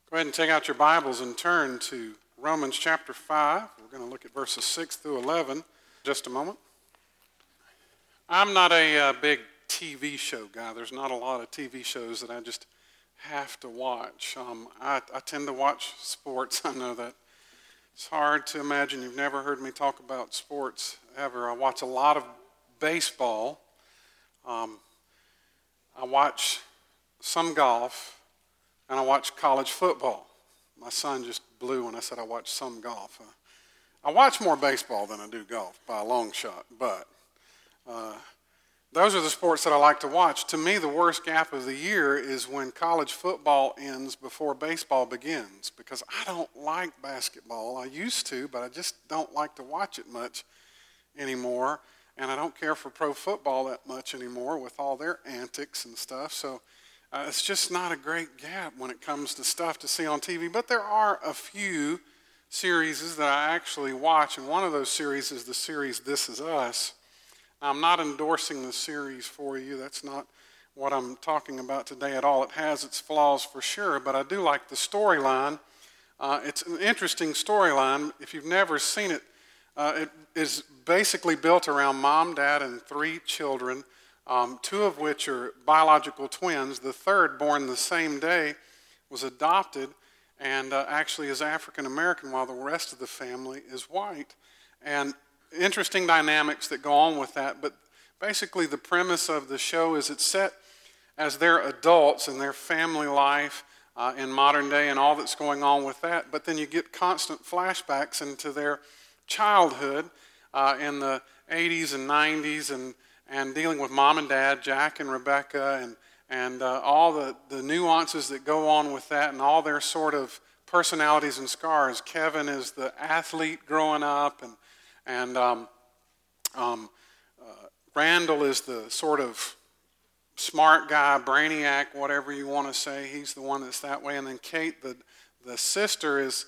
Go ahead and take out your Bibles and turn to Romans chapter 5. We're going to look at verses 6 through 11 in just a moment. I'm not a big TV show guy. There's not a lot of TV shows that I just have to watch. I tend to watch sports. I know that it's hard to imagine you've never heard me talk about sports ever. I watch a lot of baseball. I watch some golf. And I watch college football. My son just blew when I said I watch some golf. I watch more baseball than I do golf by a long shot, but those are the sports that I like to watch. To me, the worst gap of the year is when college football ends before baseball begins, because I don't like basketball. I used to, but I just don't like to watch it much anymore, and I don't care for pro football that much anymore with all their antics and stuff, so it's just not a great gap when it comes to stuff to see on TV. But there are a few series that I actually watch, and one of those series is the series This Is Us. Now, I'm not endorsing the series for you. That's not what I'm talking about today at all. It has its flaws for sure, but I do like the storyline. It's an interesting storyline. If you've never seen it, it is basically built around mom, dad, and 3 children. 2 of which are biological twins. The third, born the same day, was adopted and actually is African American, while the rest of the family is white. And interesting dynamics that go on with that, but basically the premise of the show is it's set as they're adults and their family life in modern day and all that's going on with that, but then you get constant flashbacks into their childhood in the 80s and 90s and dealing with mom and dad, Jack and Rebecca, and all the nuances that go on with that and all their sort of personalities and scars. Kevin is the athlete growing up, and Randall is the sort of smart guy, brainiac, whatever you want to say. He's the one that's that way. And then Kate, the sister, is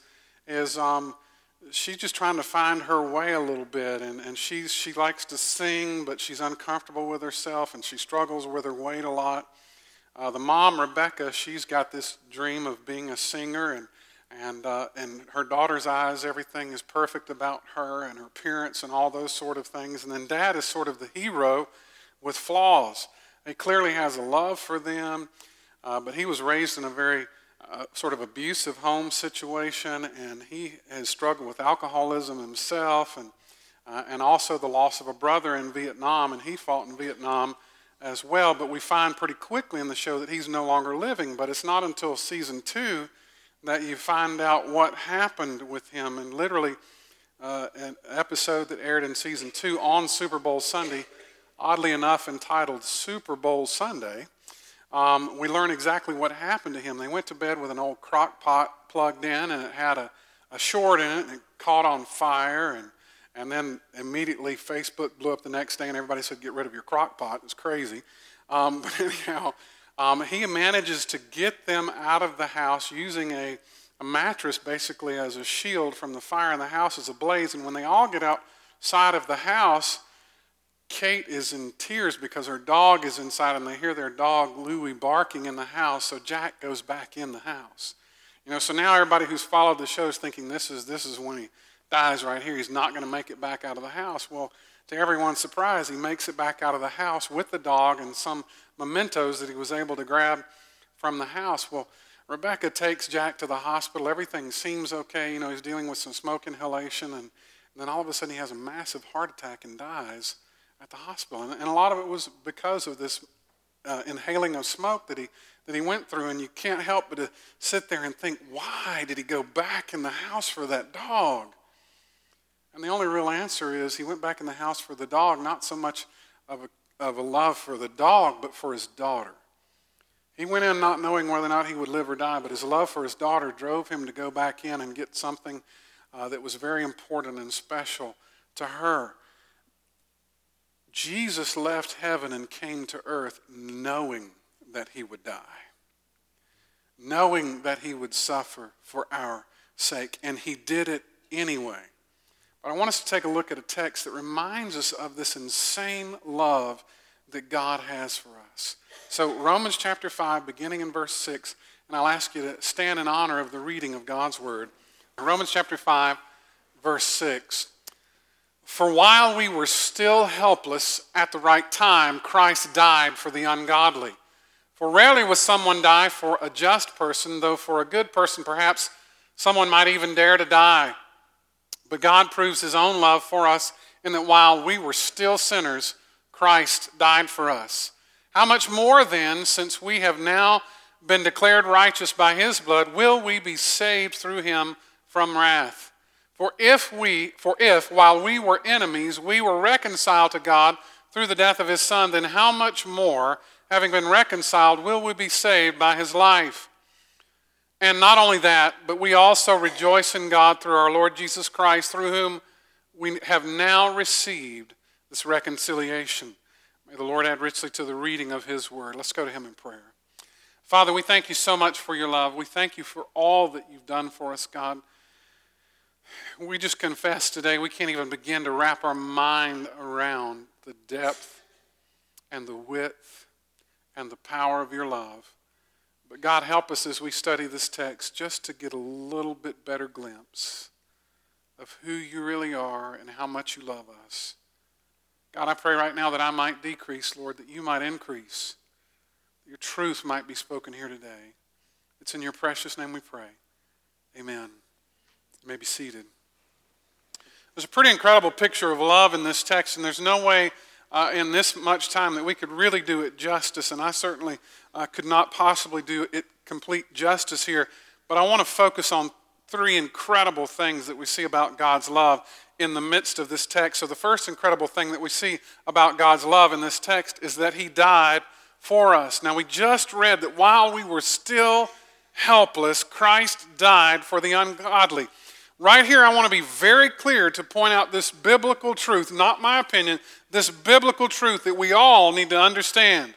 she's just trying to find her way a little bit, and she likes to sing, but she's uncomfortable with herself, and she struggles with her weight a lot. The mom, Rebecca, she's got this dream of being a singer, and in her daughter's eyes, everything is perfect about her and her appearance and all those sort of things. And then dad is sort of the hero with flaws. He clearly has a love for them, but he was raised in a very sort of abusive home situation, and he has struggled with alcoholism himself, and also the loss of a brother in Vietnam, and he fought in Vietnam as well. But we find pretty quickly in the show that he's no longer living, but it's not until season 2 that you find out what happened with him. And literally an episode that aired in season 2 on Super Bowl Sunday, oddly enough entitled Super Bowl Sunday, we learn exactly what happened to him. They went to bed with an old crock pot plugged in, and it had a short in it, and it caught on fire, and then immediately Facebook blew up the next day, and everybody said, get rid of your crock pot. It's crazy. But anyhow, he manages to get them out of the house using a mattress basically as a shield from the fire, and the house is ablaze. And when they all get outside of the house, Kate is in tears because her dog is inside, and they hear their dog Louie barking in the house, so Jack goes back in the house. So now everybody who's followed the show is thinking this is when he dies right here. He's not going to make it back out of the house. Well, to everyone's surprise, he makes it back out of the house with the dog and some mementos that he was able to grab from the house. Well, Rebecca takes Jack to the hospital. Everything seems okay. He's dealing with some smoke inhalation, and then all of a sudden he has a massive heart attack and dies at the hospital. And a lot of it was because of this inhaling of smoke that he went through, and you can't help but to sit there and think, why did he go back in the house for that dog? And the only real answer is he went back in the house for the dog, not so much of a love for the dog, but for his daughter. He went in not knowing whether or not he would live or die, but his love for his daughter drove him to go back in and get something that was very important and special to her. Jesus left heaven and came to earth knowing that he would die, knowing that he would suffer for our sake, and he did it anyway. But I want us to take a look at a text that reminds us of this insane love that God has for us. So Romans chapter 5, beginning in verse 6, and I'll ask you to stand in honor of the reading of God's word. Romans chapter 5, verse 6. For while we were still helpless, at the right time, Christ died for the ungodly. For rarely will someone die for a just person, though for a good person perhaps someone might even dare to die. But God proves his own love for us in that while we were still sinners, Christ died for us. How much more then, since we have now been declared righteous by his blood, will we be saved through him from wrath? For if while we were enemies, we were reconciled to God through the death of his Son, then how much more, having been reconciled, will we be saved by his life? And not only that, but we also rejoice in God through our Lord Jesus Christ, through whom we have now received this reconciliation. May the Lord add richly to the reading of his word. Let's go to him in prayer. Father, we thank you so much for your love. We thank you for all that you've done for us, God. We just confess today we can't even begin to wrap our mind around the depth and the width and the power of your love. But God, help us as we study this text just to get a little bit better glimpse of who you really are and how much you love us. God, I pray right now that I might decrease, Lord, that you might increase, that your truth might be spoken here today. It's in your precious name we pray. Amen. You may be seated. There's a pretty incredible picture of love in this text, and there's no way in this much time that we could really do it justice, and I certainly could not possibly do it complete justice here. But I want to focus on three incredible things that we see about God's love in the midst of this text. So the first incredible thing that we see about God's love in this text is that he died for us. Now, we just read that while we were still helpless, Christ died for the ungodly. Right here, I want to be very clear to point out this biblical truth, not my opinion, this biblical truth that we all need to understand.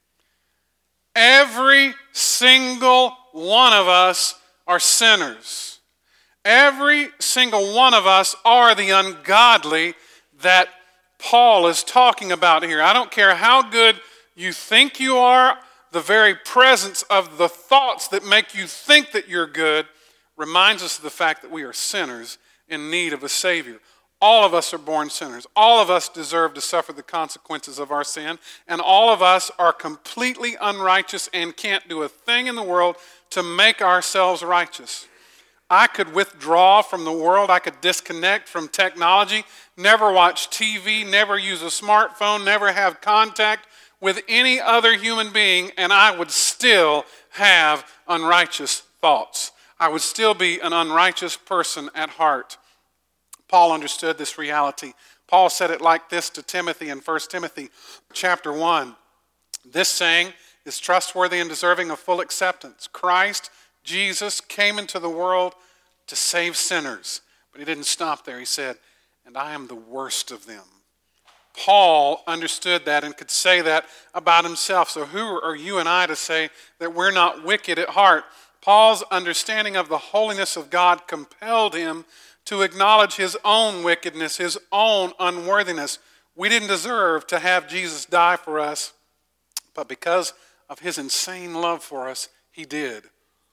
Every single one of us are sinners. Every single one of us are the ungodly that Paul is talking about here. I don't care how good you think you are, the very presence of the thoughts that make you think that you're good reminds us of the fact that we are sinners in need of a Savior. All of us are born sinners. All of us deserve to suffer the consequences of our sin, and all of us are completely unrighteous and can't do a thing in the world to make ourselves righteous. I could withdraw from the world. I could disconnect from technology, never watch TV, never use a smartphone, never have contact with any other human being, and I would still have unrighteous thoughts. I would still be an unrighteous person at heart. Paul understood this reality. Paul said it like this to Timothy in 1 Timothy chapter 1. This saying is trustworthy and deserving of full acceptance. Christ, Jesus, came into the world to save sinners. But he didn't stop there. He said, and I am the worst of them. Paul understood that and could say that about himself. So who are you and I to say that we're not wicked at heart? Paul's understanding of the holiness of God compelled him to acknowledge his own wickedness, his own unworthiness. We didn't deserve to have Jesus die for us, but because of his insane love for us, he did.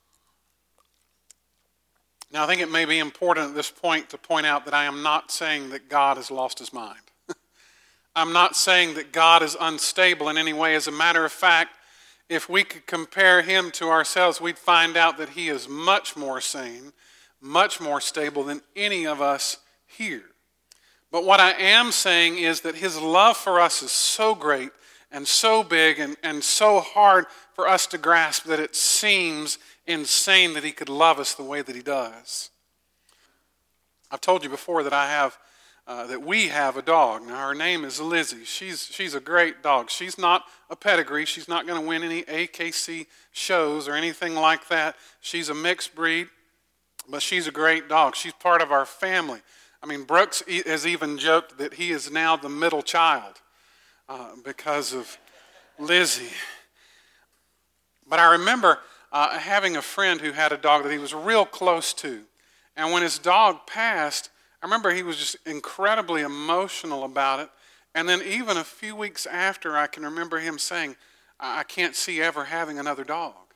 Now, I think it may be important at this point to point out that I am not saying that God has lost his mind. I'm not saying that God is unstable in any way. As a matter of fact, if we could compare him to ourselves, we'd find out that he is much more sane, much more stable than any of us here. But what I am saying is that his love for us is so great and so big and so hard for us to grasp that it seems insane that he could love us the way that he does. I've told you before that that we have a dog. Now, her name is Lizzie. She's a great dog. She's not a pedigree. She's not going to win any AKC shows or anything like that. She's a mixed breed, but she's a great dog. She's part of our family. I mean, Brooks has even joked that he is now the middle child because of Lizzie. But I remember having a friend who had a dog that he was real close to. And when his dog passed, I remember he was just incredibly emotional about it. And then even a few weeks after, I can remember him saying, I can't see ever having another dog.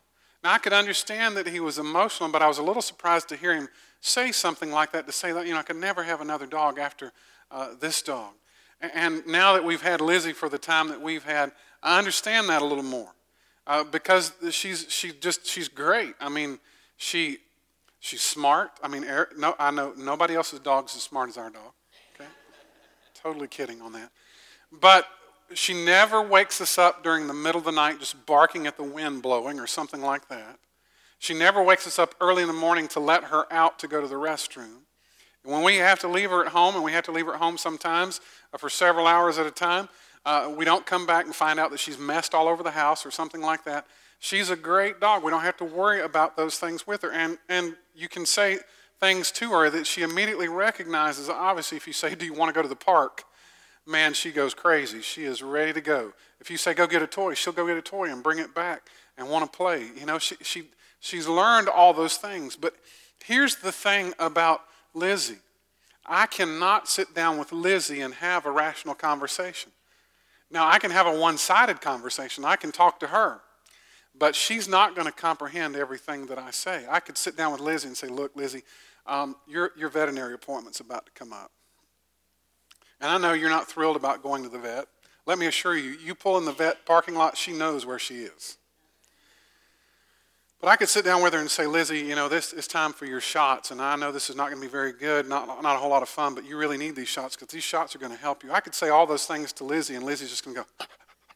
Now, I could understand that he was emotional, but I was a little surprised to hear him say something like that, to say that, I could never have another dog after this dog. And now that we've had Lizzie for the time that we've had, I understand that a little more because she's great. I mean, she's smart. I mean, I know nobody else's dog's as smart as our dog. Okay, totally kidding on that. But she never wakes us up during the middle of the night just barking at the wind blowing or something like that. She never wakes us up early in the morning to let her out to go to the restroom. And when we have to leave her at home, and we have to leave her at home sometimes for several hours at a time, we don't come back and find out that she's messed all over the house or something like that. She's a great dog. We don't have to worry about those things with her. And you can say things to her that she immediately recognizes. Obviously, if you say, do you want to go to the park? Man, she goes crazy. She is ready to go. If you say, go get a toy, she'll go get a toy and bring it back and want to play. She's learned all those things. But here's the thing about Lizzie. I cannot sit down with Lizzie and have a rational conversation. Now, I can have a one-sided conversation. I can talk to her. But she's not going to comprehend everything that I say. I could sit down with Lizzie and say, look, Lizzie, your veterinary appointment's about to come up. And I know you're not thrilled about going to the vet. Let me assure you, you pull in the vet parking lot, she knows where she is. But I could sit down with her and say, Lizzie, this is time for your shots, and I know this is not going to be very good, not a whole lot of fun, but you really need these shots because these shots are going to help you. I could say all those things to Lizzie, and Lizzie's just going to go.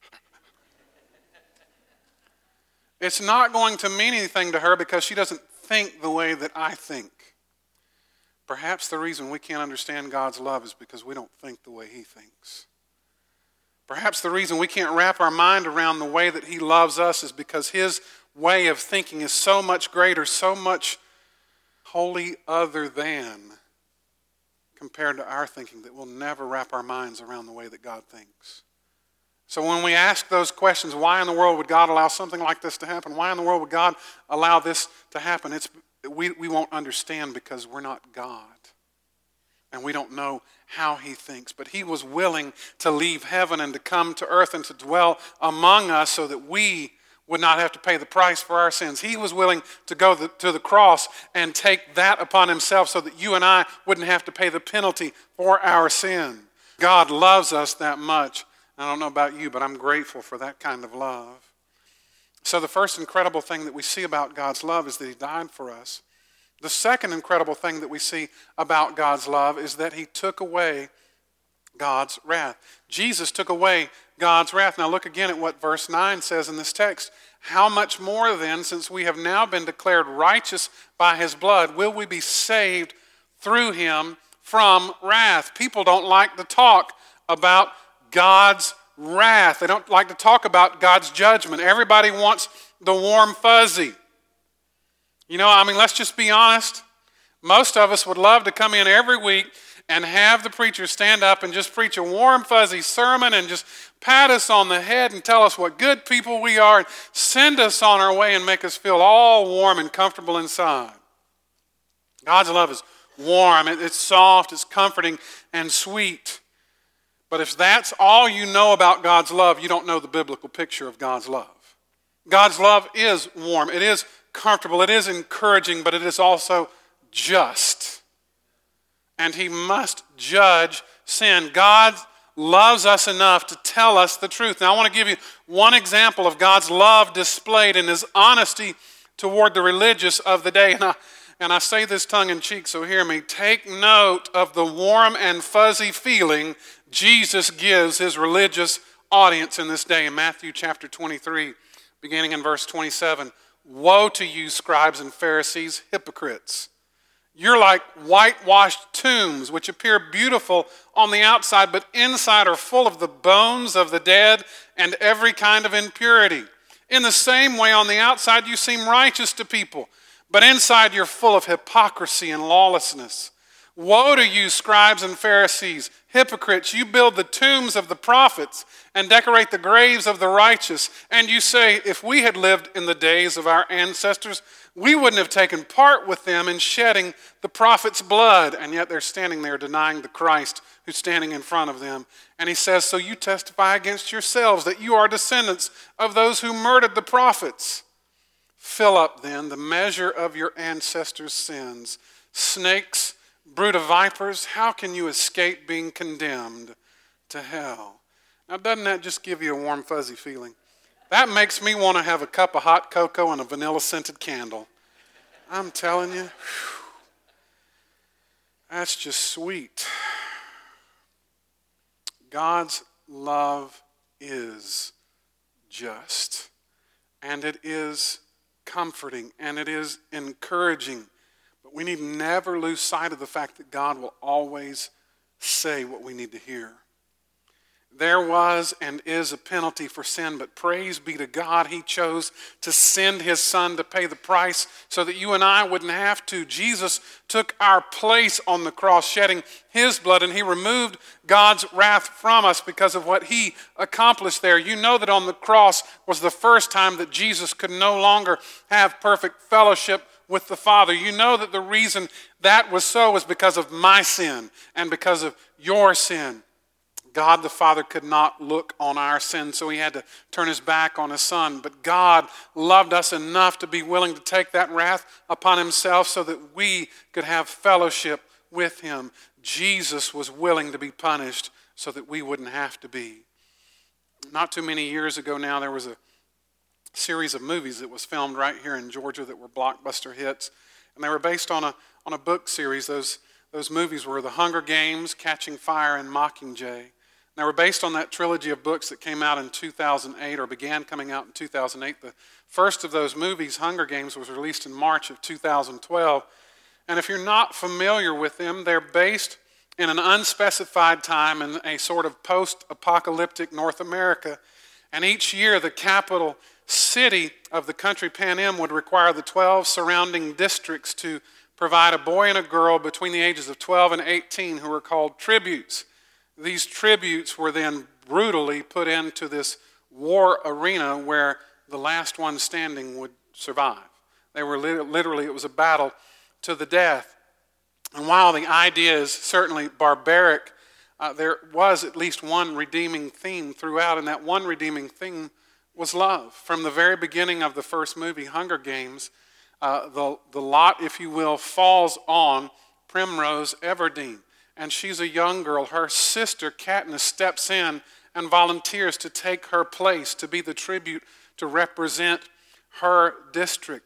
It's not going to mean anything to her because she doesn't think the way that I think. Perhaps the reason we can't understand God's love is because we don't think the way he thinks. Perhaps the reason we can't wrap our mind around the way that he loves us is because his way of thinking is so much greater, so much wholly other than compared to our thinking that we'll never wrap our minds around the way that God thinks. So when we ask those questions, why in the world would God allow something like this to happen? Why in the world would God allow this to happen? We won't understand because we're not God. And we don't know how he thinks. But he was willing to leave heaven and to come to earth and to dwell among us so that we would not have to pay the price for our sins. He was willing to go to the cross and take that upon himself so that you and I wouldn't have to pay the penalty for our sin. God loves us that much. I don't know about you, but I'm grateful for that kind of love. So the first incredible thing that we see about God's love is that he died for us. The second incredible thing that we see about God's love is that he took away God's wrath. Jesus took away God's wrath. Now look again at what verse 9 says in this text. How much more then, since we have now been declared righteous by his blood, will we be saved through him from wrath? People don't like to talk about God's wrath. They don't like to talk about God's judgment. Everybody wants the warm fuzzy. Let's just be honest. Most of us would love to come in every week and have the preacher stand up and just preach a warm fuzzy sermon and just pat us on the head and tell us what good people we are and send us on our way and make us feel all warm and comfortable inside. God's love is warm, it's soft, it's comforting and sweet. But if that's all you know about God's love, you don't know the biblical picture of God's love. God's love is warm, it is comfortable, it is encouraging, but it is also just. And he must judge sin. God loves us enough to tell us the truth. Now I want to give you one example of God's love displayed in his honesty toward the religious of the day. And I say this tongue in cheek, so hear me. Take note of the warm and fuzzy feeling Jesus gives his religious audience in this day. In Matthew chapter 23, beginning in verse 27, woe to you, scribes and Pharisees, hypocrites! You're like whitewashed tombs, which appear beautiful on the outside, but inside are full of the bones of the dead and every kind of impurity. In the same way, on the outside you seem righteous to people, but inside you're full of hypocrisy and lawlessness. Woe to you, scribes and Pharisees, hypocrites! You build the tombs of the prophets and decorate the graves of the righteous. And you say, if we had lived in the days of our ancestors, we wouldn't have taken part with them in shedding the prophets' blood. And yet they're standing there denying the Christ who's standing in front of them. And he says, so you testify against yourselves that you are descendants of those who murdered the prophets. Fill up then the measure of your ancestors' sins. Snakes, brood of vipers, how can you escape being condemned to hell? Now, doesn't that just give you a warm, fuzzy feeling? That makes me want to have a cup of hot cocoa and a vanilla-scented candle. I'm telling you, that's just sweet. God's love is just, and it is comforting, and it is encouraging. But we need never lose sight of the fact that God will always say what we need to hear. There was and is a penalty for sin, but praise be to God, he chose to send his son to pay the price so that you and I wouldn't have to. Jesus took our place on the cross, shedding his blood, and he removed God's wrath from us because of what he accomplished there. You know that on the cross was the first time that Jesus could no longer have perfect fellowship with the Father. You know that the reason that was so was because of my sin and because of your sin. God the Father could not look on our sin, so he had to turn his back on his Son. But God loved us enough to be willing to take that wrath upon himself so that we could have fellowship with him. Jesus was willing to be punished so that we wouldn't have to be. Not too many years ago now, there was a series of movies that was filmed right here in Georgia that were blockbuster hits, and they were based on a book series. Those movies were The Hunger Games, Catching Fire, and Mockingjay. They were based on that trilogy of books that came out in 2008 or began coming out in 2008. The first of those movies, Hunger Games, was released in March of 2012. And if you're not familiar with them, they're based in an unspecified time in a sort of post-apocalyptic North America. And each year, the capital city of the country Panem would require the 12 surrounding districts to provide a boy and a girl between the ages of 12 and 18 who were called tributes. These tributes were then brutally put into this war arena where the last one standing would survive. They were literally, it was a battle to the death. And while the idea is certainly barbaric, there was at least one redeeming theme throughout, and that one redeeming theme was love. From the very beginning of the first movie, Hunger Games, the lot, if you will, falls on Primrose Everdeen. And she's a young girl. Her sister, Katniss, steps in and volunteers to take her place, to be the tribute to represent her district.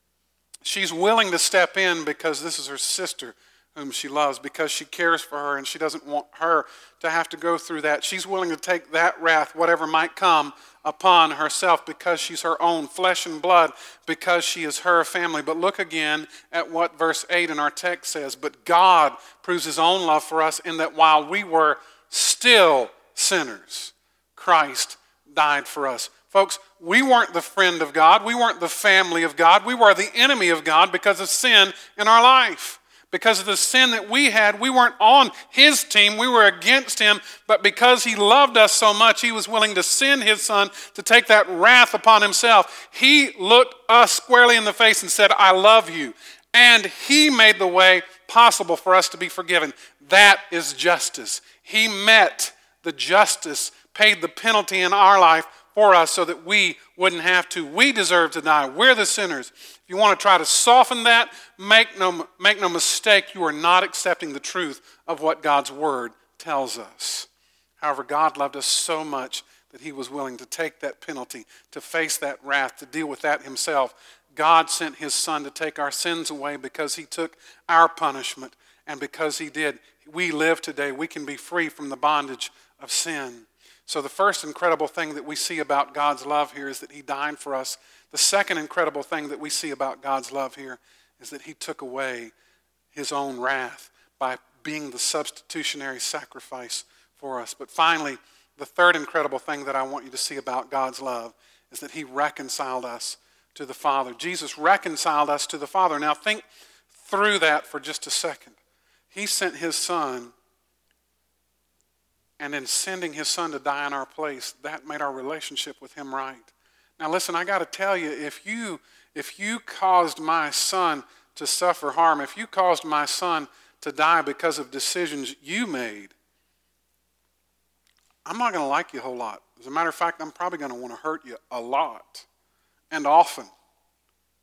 She's willing to step in because this is her sister whom she loves, because she cares for her and she doesn't want her to have to go through that. She's willing to take that wrath, whatever might come, upon herself because she's her own flesh and blood, because she is her family. But look again at what verse 8 in our text says. But God proves his own love for us in that while we were still sinners, Christ died for us. Folks, we weren't the friend of God. We weren't the family of God. We were the enemy of God because of sin in our life. Because of the sin that we had, we weren't on his team. We were against him. But because he loved us so much, he was willing to send his son to take that wrath upon himself. He looked us squarely in the face and said, I love you. And he made the way possible for us to be forgiven. That is justice. He met the justice, paid the penalty in our life for us so that we wouldn't have to. We deserve to die. We're the sinners. If you want to try to soften that, make no mistake, you are not accepting the truth of what God's word tells us. However, God loved us so much that he was willing to take that penalty, to face that wrath, to deal with that himself. God sent his son to take our sins away because he took our punishment. And because he did, we live today. We can be free from the bondage of sin. So the first incredible thing that we see about God's love here is that he died for us. The second incredible thing that we see about God's love here is that he took away his own wrath by being the substitutionary sacrifice for us. But finally, the third incredible thing that I want you to see about God's love is that he reconciled us to the Father. Jesus reconciled us to the Father. Now think through that for just a second. He sent his son, and in sending his son to die in our place, that made our relationship with him right. Now listen, I got to tell you, if you caused my son to suffer harm, if you caused my son to die because of decisions you made, I'm not going to like you a whole lot. As a matter of fact, I'm probably going to want to hurt you a lot and often.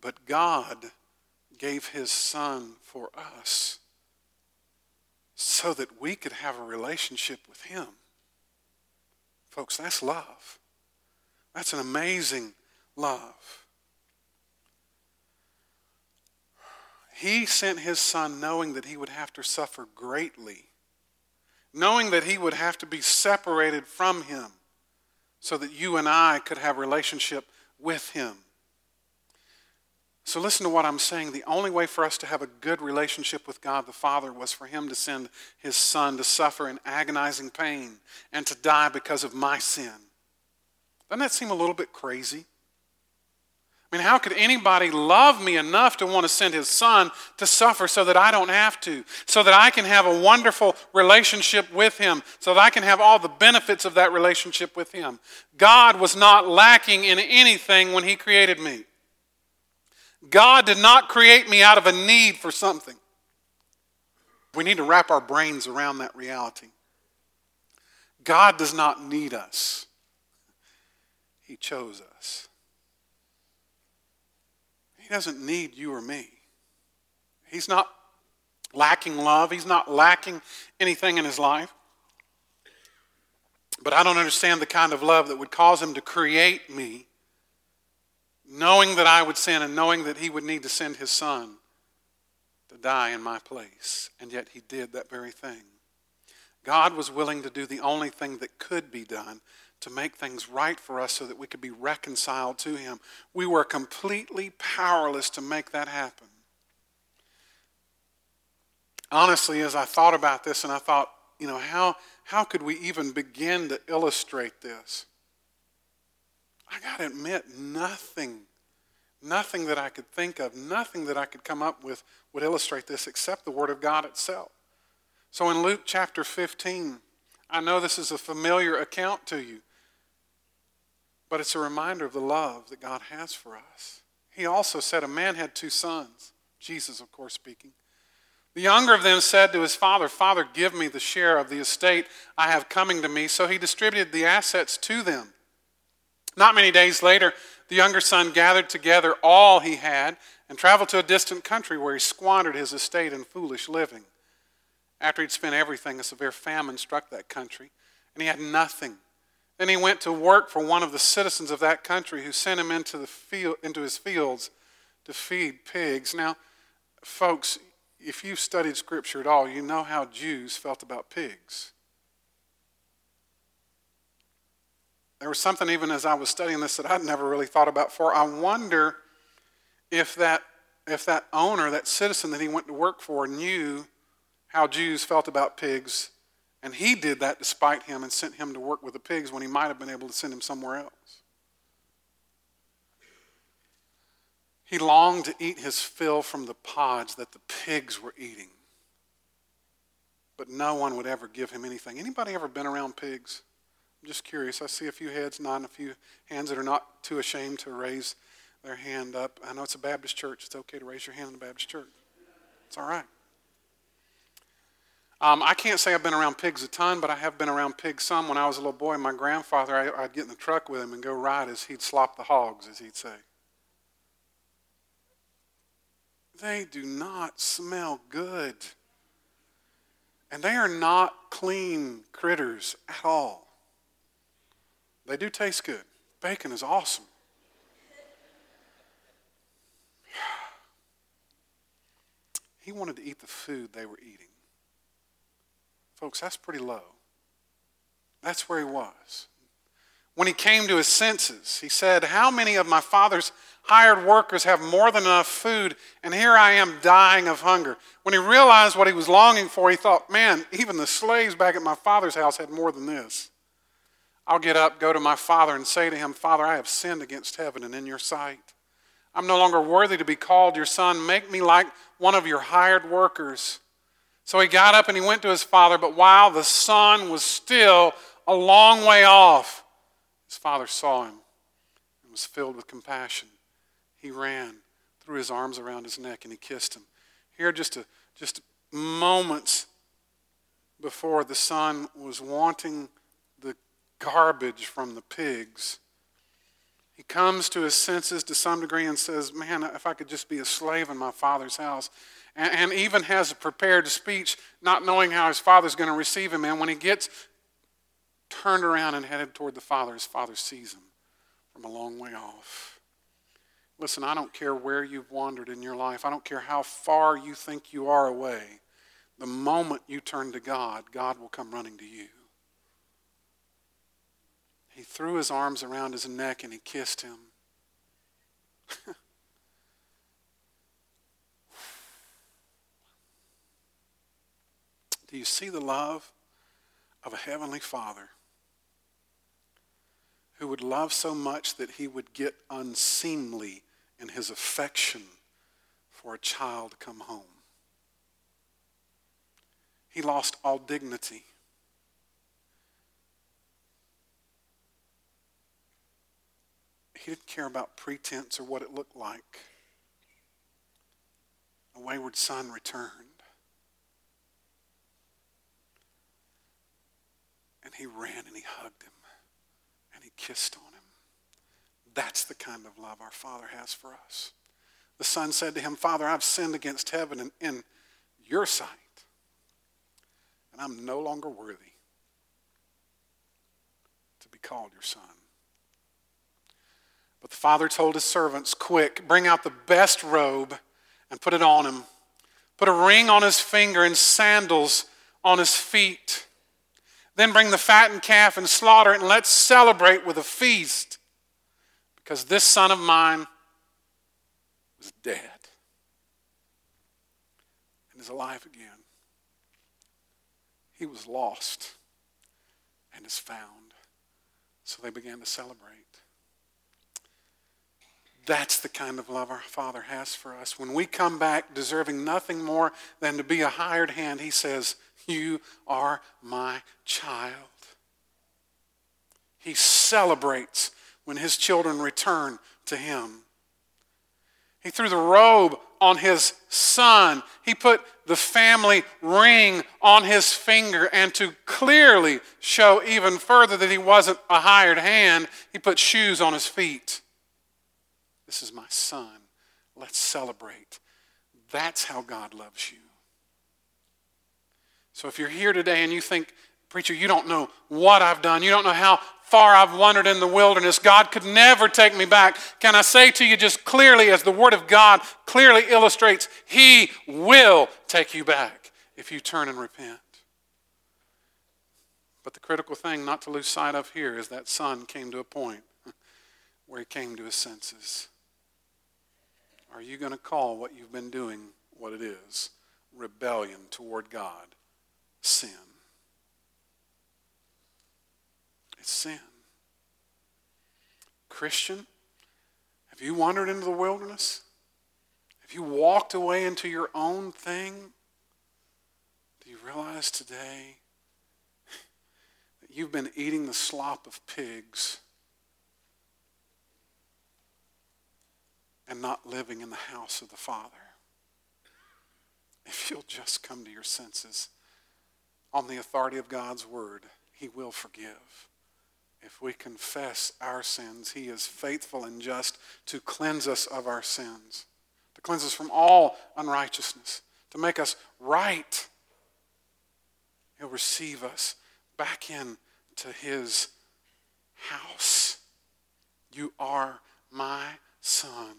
But God gave his Son for us so that we could have a relationship with him. Folks, that's love. That's an amazing love. He sent his Son knowing that he would have to suffer greatly, knowing that he would have to be separated from him so that you and I could have a relationship with him. So listen to what I'm saying. The only way for us to have a good relationship with God the Father was for him to send his Son to suffer in agonizing pain and to die because of my sin. Doesn't that seem a little bit crazy? I mean, how could anybody love me enough to want to send his Son to suffer so that I don't have to, so that I can have a wonderful relationship with him, so that I can have all the benefits of that relationship with him? God was not lacking in anything when he created me. God did not create me out of a need for something. We need to wrap our brains around that reality. God does not need us. He chose us. He doesn't need you or me. He's not lacking love. He's not lacking anything in his life. But I don't understand the kind of love that would cause him to create me, knowing that I would sin and knowing that he would need to send his Son to die in my place. And yet he did that very thing. God was willing to do the only thing that could be done to make things right for us so that we could be reconciled to him. We were completely powerless to make that happen. Honestly, as I thought about this, and I thought, how could we even begin to illustrate this? I got to admit, nothing that I could think of, nothing that I could come up with would illustrate this except the Word of God itself. So in Luke chapter 15, I know this is a familiar account to you, but it's a reminder of the love that God has for us. He also said a man had 2 sons, Jesus, of course, speaking. The younger of them said to his father, "Father, give me the share of the estate I have coming to me." So he distributed the assets to them. Not many days later, the younger son gathered together all he had and traveled to a distant country where he squandered his estate in foolish living. After he'd spent everything, a severe famine struck that country, and he had nothing. Then he went to work for one of the citizens of that country, who sent him into his fields to feed pigs. Now, folks, if you've studied Scripture at all, you know how Jews felt about pigs. There was something, even as I was studying this, that I'd never really thought about before. I wonder if that owner, that citizen that he went to work for, knew how Jews felt about pigs, and he did that despite him and sent him to work with the pigs when he might have been able to send him somewhere else. He longed to eat his fill from the pods that the pigs were eating, but no one would ever give him anything. Anybody ever been around pigs? I'm just curious. I see a few heads nodding, a few hands that are not too ashamed to raise their hand up. I know it's a Baptist church. It's okay to raise your hand in a Baptist church. It's all right. I can't say I've been around pigs a ton, but I have been around pigs some. When I was a little boy, my grandfather, I'd get in the truck with him and go ride as he'd slop the hogs, as he'd say. They do not smell good. And they are not clean critters at all. They do taste good. Bacon is awesome. He wanted to eat the food they were eating. Folks, that's pretty low. That's where he was. When he came to his senses, he said, "How many of my father's hired workers have more than enough food, and here I am dying of hunger?" When he realized what he was longing for, he thought, "Man, even the slaves back at my father's house had more than this. I'll get up, go to my father, and say to him, 'Father, I have sinned against heaven and in your sight. I'm no longer worthy to be called your son. Make me like one of your hired workers.' So he got up and he went to his father, but while the son was still a long way off, his father saw him and was filled with compassion. He ran, threw his arms around his neck, and he kissed him." Here, just moments before the son was wanting the garbage from the pigs, He comes to his senses to some degree and says, man, if I could just be a slave in my father's house. And even has a prepared speech, not knowing how his father's going to receive him. And when he gets turned around and headed toward the father, his father sees him from a long way off. Listen, I don't care where you've wandered in your life. I don't care how far you think you are away. The moment you turn to God, God will come running to you. He threw his arms around his neck and he kissed him. Do you see the love of a heavenly Father who would love so much that he would get unseemly in his affection for a child to come home? He lost all dignity. He didn't care about pretense or what it looked like. A wayward son returned. And he ran and he hugged him and he kissed on him. That's the kind of love our Father has for us. The son said to him, Father, I've sinned against heaven and in your sight, and I'm no longer worthy to be called your son. But the father told his servants, quick, bring out the best robe and put it on him. Put a ring on his finger and sandals on his feet. Then bring the fattened calf and slaughter it, and let's celebrate with a feast. Because this son of mine was dead and is alive again. He was lost and is found. So they began to celebrate. That's the kind of love our Father has for us. When we come back deserving nothing more than to be a hired hand, he says, you are my child. He celebrates when his children return to him. He threw the robe on his son. He put the family ring on his finger, and to clearly show even further that he wasn't a hired hand, he put shoes on his feet. This is my son. Let's celebrate. That's how God loves you. So if you're here today and you think, preacher, you don't know what I've done. You don't know how far I've wandered in the wilderness. God could never take me back. Can I say to you just clearly, as the Word of God clearly illustrates, he will take you back if you turn and repent. But the critical thing not to lose sight of here is that son came to a point where he came to his senses. Are you going to call what you've been doing what it is? Rebellion toward God. Sin. It's sin. Christian, have you wandered into the wilderness? Have you walked away into your own thing? Do you realize today that you've been eating the slop of pigs and not living in the house of the Father? If you'll just come to your senses on the authority of God's word, he will forgive. If we confess our sins, he is faithful and just to cleanse us of our sins, to cleanse us from all unrighteousness, to make us right. He'll receive us back into his house. You are my son.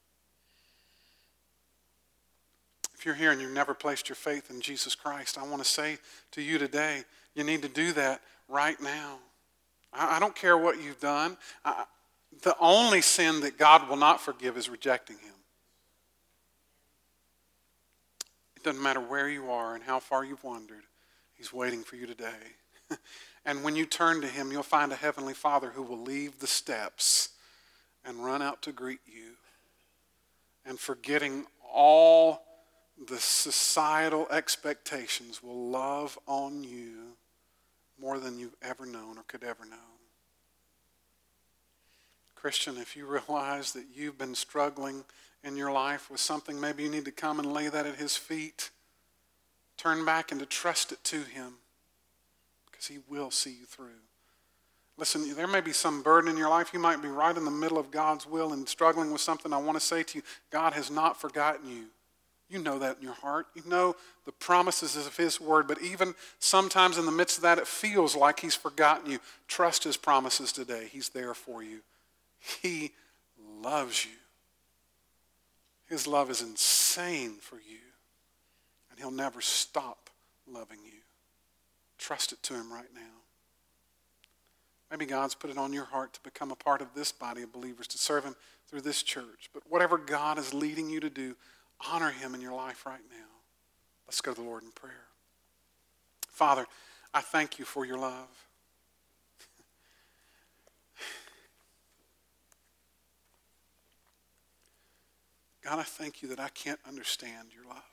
If you're here and you've never placed your faith in Jesus Christ, I want to say to you today, you need to do that right now. I don't care what you've done. The only sin that God will not forgive is rejecting him. It doesn't matter where you are and how far you've wandered. He's waiting for you today. And when you turn to him, you'll find a heavenly Father who will leave the steps and run out to greet you. And forgetting all the societal expectations, will love on you more than you've ever known or could ever know. Christian, if you realize that you've been struggling in your life with something, maybe you need to come and lay that at his feet. Turn back and to trust it to him, because he will see you through. Listen, there may be some burden in your life. You might be right in the middle of God's will and struggling with something. I want to say to you, God has not forgotten you. You know that in your heart. You know the promises of his word, but even sometimes in the midst of that, it feels like he's forgotten you. Trust his promises today. He's there for you. He loves you. His love is insane for you, and he'll never stop loving you. Trust it to him right now. Maybe God's put it on your heart to become a part of this body of believers, to serve him through this church. But whatever God is leading you to do, honor him in your life right now. Let's go to the Lord in prayer. Father, I thank you for your love. God, I thank you that I can't understand your love.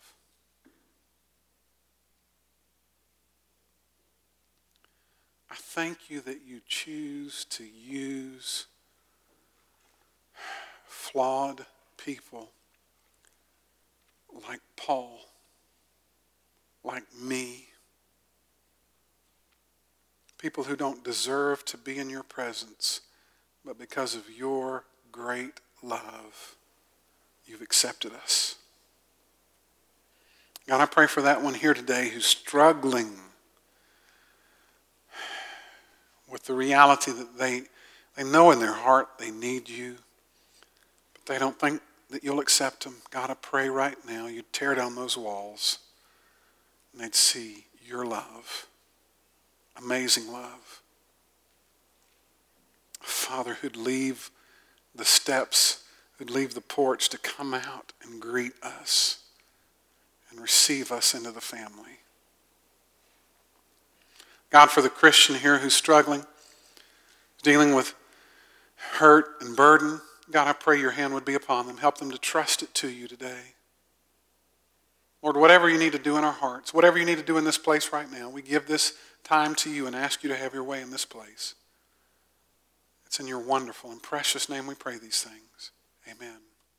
I thank you that you choose to use flawed people like Paul, like me, people who don't deserve to be in your presence, but because of your great love, you've accepted us. God, I pray for that one here today who's struggling with the reality that they know in their heart they need you, but they don't think that you'll accept them. God, I pray right now you'd tear down those walls and they'd see your love, amazing love. Father, who'd leave the steps, who'd leave the porch to come out and greet us and receive us into the family. God, for the Christian here who's struggling, dealing with hurt and burden, God, I pray your hand would be upon them. Help them to trust it to you today. Lord, whatever you need to do in our hearts, whatever you need to do in this place right now, we give this time to you and ask you to have your way in this place. It's in your wonderful and precious name we pray these things. Amen.